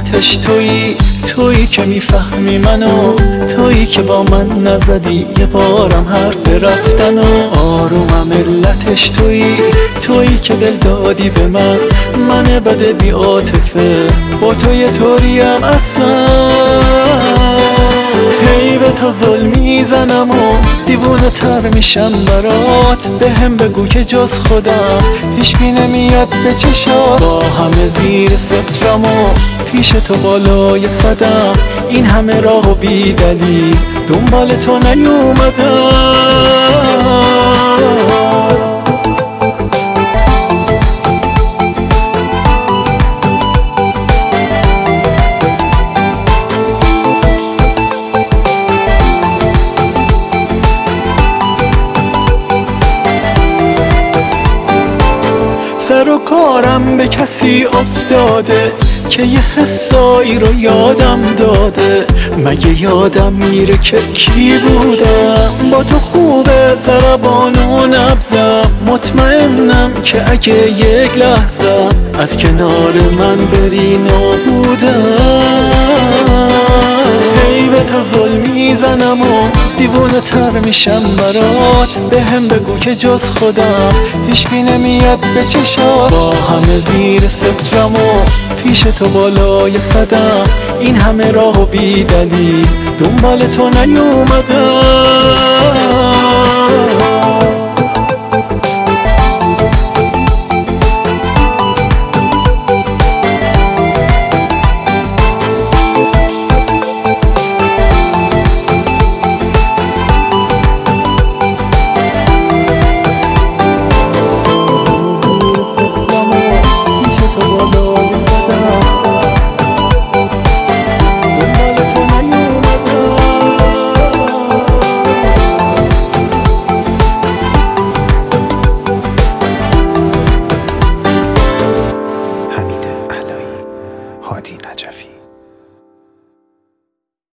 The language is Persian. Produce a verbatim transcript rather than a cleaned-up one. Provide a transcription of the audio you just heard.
علتش تویی، تویی که میفهمی منو، تویی که با من نزدی یه بارم حرف رفتن و آرومم علتش تویی، تویی که دل دادی به من، من بده بی عاطفه با تو یه طوریم اصلا. هی به تو ظلم میزنم و دیوونه تر میشم برات، به هم بگو که جز خودم هیچکی نمیاد به چشات. با همه زیر سترم و پیش تو بالای صدم، این همه راه و بی دلیل دنبال تو نیومدم. سر و کارم به کسی افتاده که یه حسایی رو یادم داده، مگه یادم میره که کی بودم؟ با تو خوبه ضربان و نبضم، مطمئنم که اگه یک لحظه از کنار من بری نابودم. هی به تو ظلم میزنم و دیوونه تر میشم برات، به هم بگو که جز خودم هیچکی نمیاد به چشات. با همه زیر سترم و پیش تو بالای صدم، این همه راه و بی دلیل دنبال تو نیومدم.